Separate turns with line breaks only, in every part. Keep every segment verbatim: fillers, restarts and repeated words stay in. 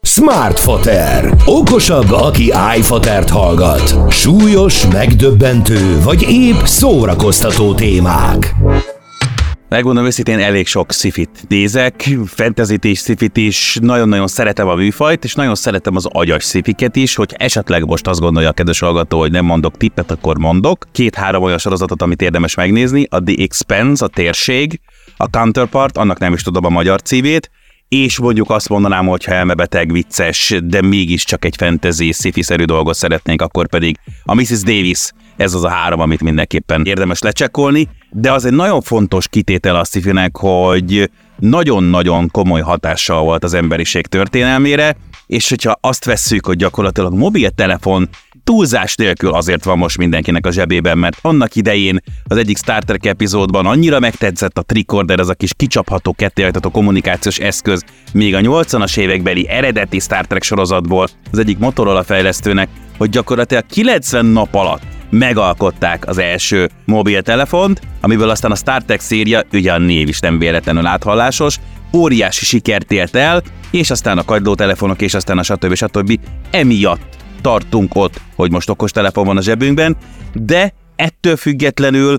Smartfoter. Okosabb, aki iFotert hallgat. Súlyos, megdöbbentő, vagy épp szórakoztató témák.
Megmondom őszintén, elég sok szifit nézek, fantasyt is, szifit is, nagyon-nagyon szeretem a műfajt, és nagyon szeretem az agyas szifiket is, hogy esetleg most azt gondolja a kedves hallgató, hogy nem mondok tippet, akkor mondok. Két-három olyan sorozatot, amit érdemes megnézni, a The Expanse, a Térség, a Counterpart, annak nem is tudom a magyar címét, és mondjuk azt mondanám, hogy ha elmebeteg, vicces, de mégiscsak egy fantasy, sci-fi-szerű dolgot szeretnénk, akkor pedig a missus Davis, ez az a három, amit mindenképpen érdemes lecsekkolni, de az egy nagyon fontos kitétel a sci-finek, hogy nagyon-nagyon komoly hatással volt az emberiség történelmére, és hogyha azt vesszük, hogy gyakorlatilag mobiltelefon túlzás nélkül azért van most mindenkinek a zsebében, mert annak idején az egyik Star Trek epizódban annyira megtetszett a tricorder, ez a kis kicsapható, kettéajtató kommunikációs eszköz, még a nyolcvanas évekbeli eredeti Star Trek sorozatból az egyik Motorola fejlesztőnek, hogy gyakorlatilag kilencven nap alatt megalkották az első mobiltelefont, amiből aztán a Star Trek széria, ugye a név is nem véletlenül áthallásos, óriási sikert ért el, és aztán a kagylótelefonok, és aztán a stb. stb. Emiatt tartunk ott, hogy most okostelefon van a zsebünkben, de ettől függetlenül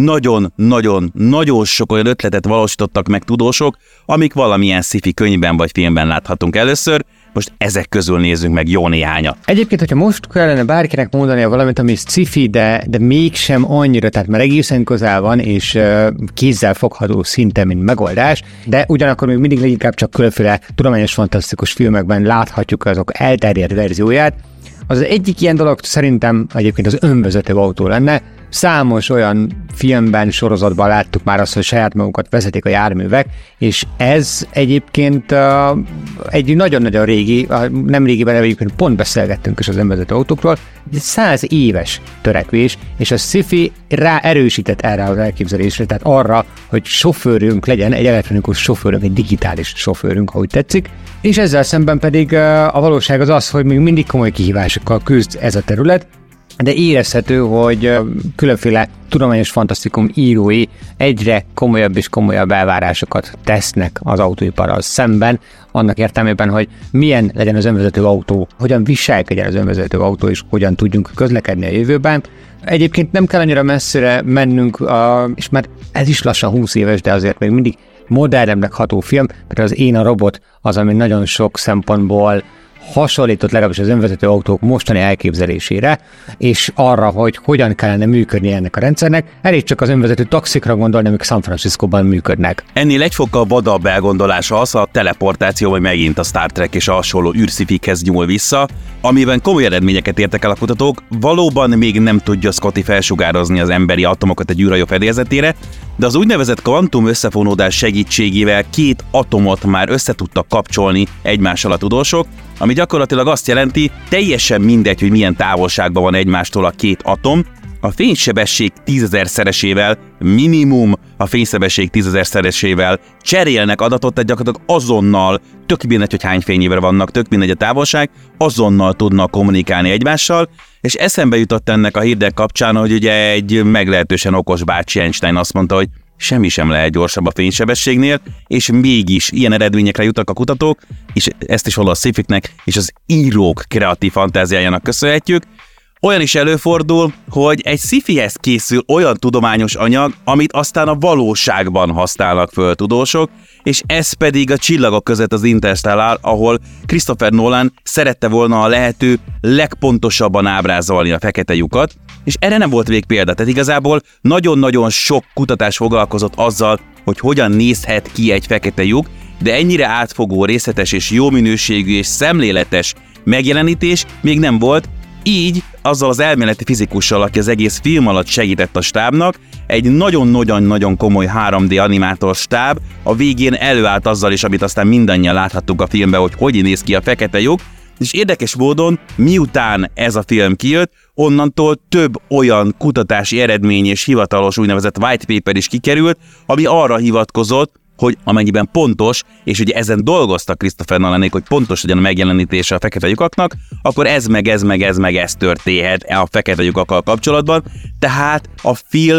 nagyon-nagyon-nagyon sok olyan ötletet valósítottak meg tudósok, amik valamilyen sci-fi könyvben vagy filmben láthatunk először. Most ezek közül nézzünk meg jó néhányat.
Egyébként, hogyha most kellene bárkinek mondania valamit, ami sci-fi, de, de mégsem annyira, tehát már egészen közel van, és uh, kézzel fogható szinten, mint megoldás, de ugyanakkor még mindig leginkább csak különféle tudományos fantasztikus filmekben láthatjuk azok elterjedt verzióját. Az egyik ilyen dolog szerintem egyébként az önvezető autó lenne. Számos olyan filmben, sorozatban láttuk már azt, hogy saját magukat vezetik a járművek, és ez egyébként uh, egy nagyon-nagyon régi, uh, nem régiben, egyébként pont beszélgettünk is az önvezető autókról, egy száz éves törekvés, és a sci-fi rá erősített erre az elképzelésre, tehát arra, hogy sofőrünk legyen, egy elektronikus sofőrünk, egy digitális sofőrünk, ha úgy tetszik, és ezzel szemben pedig uh, a valóság az az, hogy még mindig komoly kihívásokkal küzd ez a terület, de érezhető, hogy különféle tudományos fantasztikum írói egyre komolyabb és komolyabb elvárásokat tesznek az autóiparral szemben, annak értelmében, hogy milyen legyen az önvezető autó, hogyan viselkedjen az önvezető autó, és hogyan tudjunk közlekedni a jövőben. Egyébként nem kell annyira messzire mennünk, és már ez is lassan húsz éves, de azért még mindig modernebbnek ható film, mert az Én a robot az, ami nagyon sok szempontból hasonlított legalábbis az önvezető autók mostani elképzelésére, és arra, hogy hogyan kellene működni ennek a rendszernek. Elég csak az önvezető taxikra gondolni, amik San Franciscóban működnek.
Ennél egy fokkal vadabb elgondolása az a teleportáció, vagy megint a Star Trek és a hasonló űrszifikhez nyúl vissza, amiben komoly eredményeket értek el a kutatók. Valóban még nem tudja Scotty felsugározni az emberi atomokat egy űrhajó fedélzetére, de az úgynevezett kvantum összefonódás segítségével két atomot már összetudtak kapcsolni egymással a tudósok, ami gyakorlatilag azt jelenti, teljesen mindegy, hogy milyen távolságban van egymástól a két atom, a fénysebesség tízezerszeresével, minimum a fénysebesség tízezerszeresével cserélnek adatot, tehát gyakorlatilag azonnal, tök mindegy, hogy hány fényévre vannak, tök mindegy a távolság, azonnal tudnak kommunikálni egymással, és eszembe jutott ennek a hírdek kapcsán, hogy ugye egy meglehetősen okos bácsi Einstein azt mondta, hogy semmi sem lehet gyorsabb a fénysebességnél, és mégis ilyen eredményekre jutnak a kutatók, és ezt is hol a sci-fiknek és az írók kreatív fantáziájának köszönhetjük. Olyan is előfordul, hogy egy sci-fihez készül olyan tudományos anyag, amit aztán a valóságban használnak föl tudósok, és ez pedig a Csillagok között az Interstellar, ahol Christopher Nolan szerette volna a lehető legpontosabban ábrázolni a fekete lyukat, és erre nem volt végpélda, tehát igazából nagyon-nagyon sok kutatás foglalkozott azzal, hogy hogyan nézhet ki egy fekete lyuk, de ennyire átfogó, részletes és jó minőségű és szemléletes megjelenítés még nem volt. Így azzal az elméleti fizikussal, aki az egész film alatt segített a stábnak, egy nagyon-nagyon-nagyon komoly három dé animátor stáb a végén előállt azzal is, amit aztán mindannyian láthattuk a filmben, hogy hogy néz ki a fekete lyuk, és érdekes módon, miután ez a film kijött, onnantól több olyan kutatási eredmény és hivatalos úgynevezett white paper is kikerült, ami arra hivatkozott, hogy amennyiben pontos, és ugye ezen dolgoztak Christopher Nolanék, hogy pontos legyen a megjelenítése a fekete lyukaknak, akkor ez meg ez meg ez meg ez történhet a fekete lyukakkal kapcsolatban. Tehát a film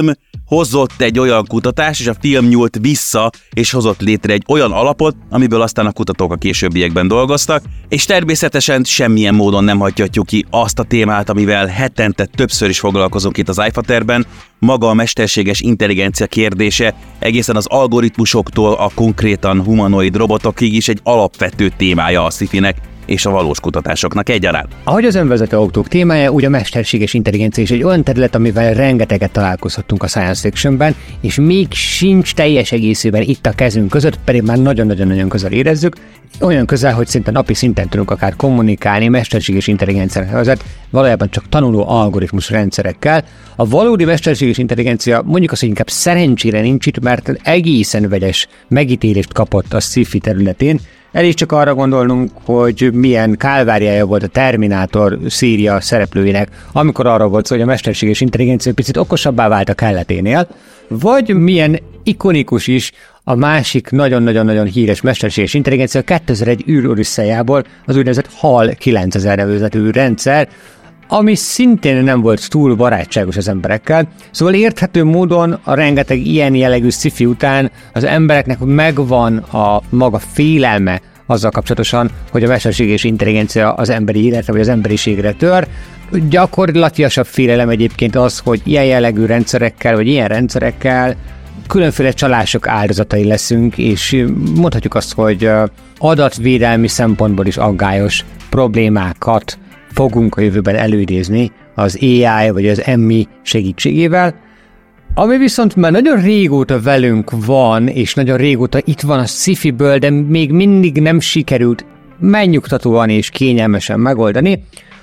hozott egy olyan kutatás, és a film nyúlt vissza, és hozott létre egy olyan alapot, amiből aztán a kutatók a későbbiekben dolgoztak, és természetesen semmilyen módon nem hagyhatjuk ki azt a témát, amivel hetente többször is foglalkozunk itt az iFaterben, maga a mesterséges intelligencia kérdése, egészen az algoritmusoktól a konkrétan humanoid robotokig is egy alapvető témája a sci-finek és a valós kutatásoknak egyaránt.
Ahogy az önvezető autók témája, úgy a mesterséges intelligencia is egy olyan terület, amivel rengeteget találkozhattunk a science fictionben, és még sincs teljes egészében itt a kezünk között, pedig már nagyon-nagyon-nagyon közel érezzük, olyan közel, hogy szinte napi szinten tudunk akár kommunikálni mesterséges intelligenciának nevezett, valójában csak tanuló algoritmus rendszerekkel. A valódi mesterséges intelligencia mondjuk azt, hogy inkább szerencsére nincs itt, mert egészen vegyes megítélést kapott a sci-fi területén. Elég csak arra gondolnunk, hogy milyen kálváriája volt a Terminátor széria szereplőinek, amikor arra volt szó, hogy a mesterséges intelligencia picit okosabbá vált a kelleténél, vagy milyen ikonikus is a másik nagyon-nagyon-nagyon híres mesterséges intelligencia kétezer-egy űrodüsszejából, az úgynevezett HAL kilencezer nevezetű rendszer, ami szintén nem volt túl barátságos az emberekkel. Szóval érthető módon a rengeteg ilyen jellegű sci-fi után az embereknek megvan a maga félelme azzal kapcsolatosan, hogy a mesterséges intelligencia az emberi életre vagy az emberiségre tör. Gyakorlatilasabb félelem egyébként az, hogy ilyen jellegű rendszerekkel vagy ilyen rendszerekkel különféle csalások áldozatai leszünk, és mondhatjuk azt, hogy adatvédelmi szempontból is aggályos problémákat fogunk a jövőben előidézni az á i vagy az em i segítségével, ami viszont már nagyon régóta velünk van, és nagyon régóta itt van a sci-fiből, de még mindig nem sikerült megnyugtatóan és kényelmesen megoldani,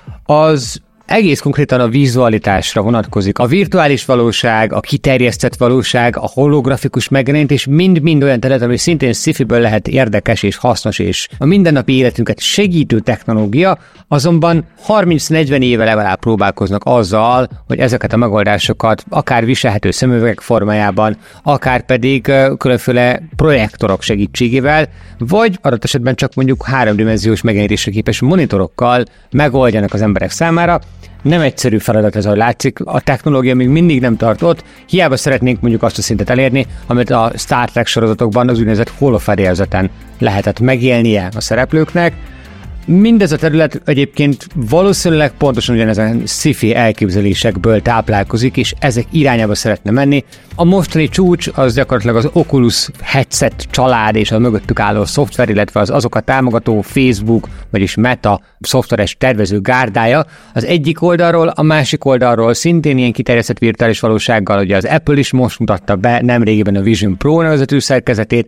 az egész konkrétan a vizualitásra vonatkozik. A virtuális valóság, a kiterjesztett valóság, a holografikus megjelenítés mind-mind olyan terület, ami szintén sci-fiből lehet érdekes és hasznos, és a mindennapi életünket segítő technológia, azonban harminc-negyven éve legalább próbálkoznak azzal, hogy ezeket a megoldásokat akár viselhető szemüvegek formájában, akár pedig különféle projektorok segítségével, vagy adott esetben csak mondjuk háromdimenziós megjelenítésre képes monitorokkal megoldjanak az emberek számára. Nem egyszerű feladat ez, ahogy látszik, a technológia még mindig nem tart ott, hiába szeretnénk mondjuk azt a szintet elérni, amit a Star Trek sorozatokban az úgynevezett holofedélzeten lehetett megélnie a szereplőknek. Mindez a terület egyébként valószínűleg pontosan ugyanezen sci-fi elképzelésekből táplálkozik, és ezek irányába szeretne menni. A mostani csúcs az gyakorlatilag az Oculus headset család és a mögöttük álló szoftver, illetve az azokat támogató Facebook, vagyis Meta szoftveres tervező gárdája. Az egyik oldalról, a másik oldalról szintén ilyen kiterjesztett virtuális valósággal, ugye az Apple is most mutatta be nemrégiben a Vision Pro nevezetű szerkezetét,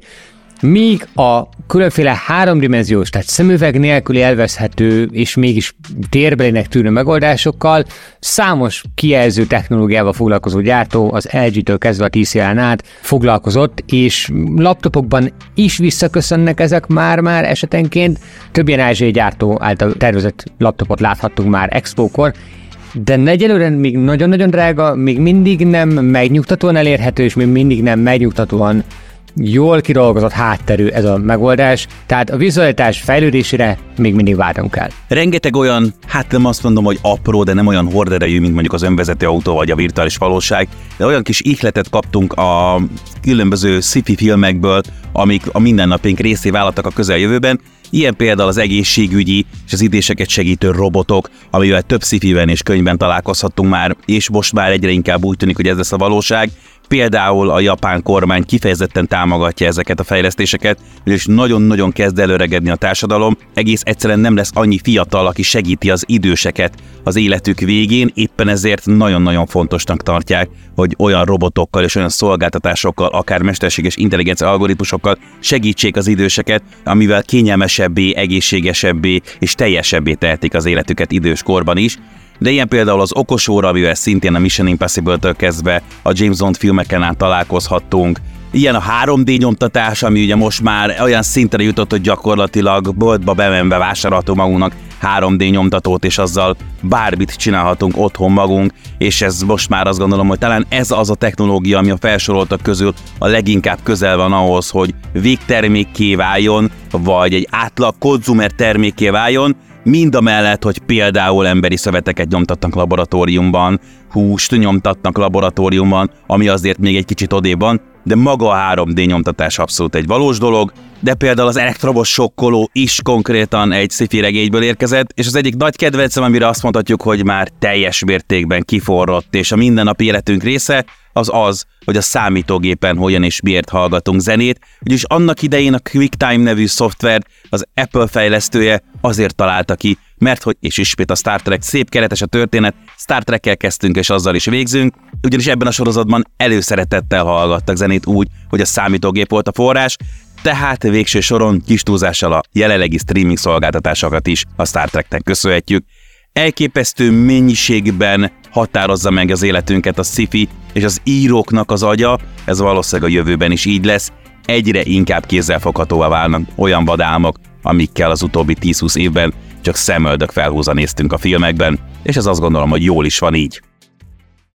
míg a különféle háromdimenziós, tehát szemüveg nélküli elveszhető és mégis térbelének tűnő megoldásokkal számos kijelző technológiával foglalkozó gyártó, az el gé-től kezdve a té cé el-en át foglalkozott, és laptopokban is visszaköszönnek ezek már-már esetenként. Több ilyen ázsiai gyártó által tervezett laptopot láthattunk már expókor, de egyelőre még nagyon-nagyon drága, még mindig nem megnyugtatóan elérhető, és még mindig nem megnyugtatóan jól kidolgozott hátterű ez a megoldás, tehát a vizualitás fejlődésére még mindig várnunk kell.
Rengeteg olyan, hát nem azt mondom, hogy apró, de nem olyan horderejű, mint mondjuk az önvezető autó vagy a virtuális valóság, de olyan kis ihletet kaptunk a különböző sci-fi filmekből, amik a mindennapjaink részé válhattak a közeljövőben. Ilyen például az egészségügyi és az időseket segítő robotok, amivel több sci-fiben és könyvben találkozhattunk már, és most már egyre inkább úgy tűnik, hogy ez lesz a valóság. Például a japán kormány kifejezetten támogatja ezeket a fejlesztéseket, és nagyon-nagyon kezd előregedni a társadalom, egész egyszerűen nem lesz annyi fiatal, aki segíti az időseket az életük végén, éppen ezért nagyon-nagyon fontosnak tartják, hogy olyan robotokkal és olyan szolgáltatásokkal, akár mesterséges intelligencia algoritmusokkal segítsék az időseket, amivel kényelmesebbé, egészségesebbé és teljesebbé tehetik az életüket időskorban is. De ilyen például az okosóra, amivel szintén a Mission Impossible-től kezdve a James Bond filmeken át találkozhattunk. Ilyen a három dé nyomtatás, ami ugye most már olyan szintre jutott, hogy gyakorlatilag boltba bemenve vásárolhatunk magunknak három dé nyomtatót, és azzal bármit csinálhatunk otthon magunk, és ez most már azt gondolom, hogy talán ez az a technológia, ami a felsoroltak közül a leginkább közel van ahhoz, hogy végtermékké váljon, vagy egy átlag konzumer termékké váljon, mind a mellett, hogy például emberi szöveteket nyomtatnak laboratóriumban, húst nyomtatnak laboratóriumban, ami azért még egy kicsit odébb van, de maga a három dé nyomtatás abszolút egy valós dolog, de például az elektromos sokkoló is konkrétan egy sci-fi regényből érkezett, és az egyik nagy kedvencem, amire azt mondhatjuk, hogy már teljes mértékben kiforrott, és a mindennapi életünk része, az az, hogy a számítógépen hogyan és miért hallgatunk zenét, ugyanis annak idején a QuickTime nevű szoftver az Apple fejlesztője azért találta ki, mert hogy, és ismét a Star Trek, szép keretes a történet, Star Trekkel kezdtünk és azzal is végzünk, ugyanis ebben a sorozatban előszeretettel hallgattak zenét úgy, hogy a számítógép volt a forrás, tehát végső soron kis túlzással a jelenlegi streaming szolgáltatásokat is a Star Treknek köszönhetjük. Elképesztő mennyiségben határozza meg az életünket a sci-fi és az íróknak az agya, ez valószínűleg a jövőben is így lesz, egyre inkább kézzelfoghatóvá válnak olyan vadálmok, amikkel az utóbbi tíz-húsz évben csak szemöldök felhúzva néztünk a filmekben, és ez azt gondolom, hogy jól is van így.